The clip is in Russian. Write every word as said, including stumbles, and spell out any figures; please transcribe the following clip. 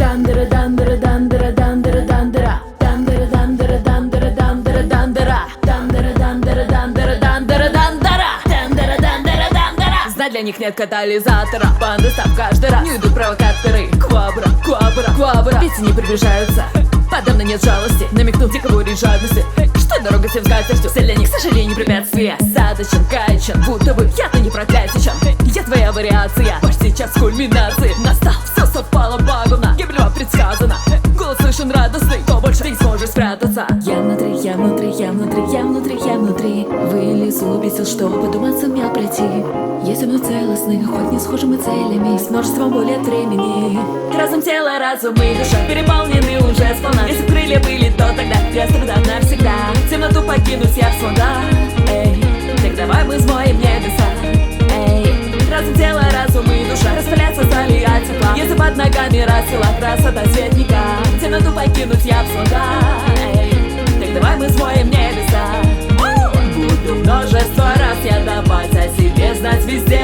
Дандера, дандера, дандера, дандера, дандера. Дандера, дандера, дандера, дандера, дандера. Дандера, дандера, дандера, дандера, дандера. Дандера, дандера, дандера. Знать для них нет катализатора. Банды став каждый раз. Не идут провокаторы. Квабра, квабра, квабра. Ведь не приближаются. Подавно нет жалости, намекнув диковой жадности. Что дорога всем скатертью, все для них, к сожалению, препятствия. Задачен, каечен, будто бы я-то не проклятичен. Я твоя вариация, почти час кульминации. Настал, все совпало багуна, гибель вам предсказана. Голос слышен радостный, то больше ты не сможешь спрятаться. Я внутри, я внутри, я внутри, я внутри, я внутри. Вылезу без сил, чтобы подумать сумел пройти. Если мы целостны, хоть не схожи мы целями, с множеством боли от времени. Разум, тело, разум и душа переполнены уже сполна. Если крылья были, то тогда я страдам навсегда. Темноту покинуть я смогла. Эй, так давай мы смоем небеса. Эй, разум, тело, разум и душа распыляться стали от тепла. Если под ногами расцвела красота цветника, темноту покинуть я смогла. Эй, так давай мы смоем небеса. Буду множество раз я давать о себе знать везде.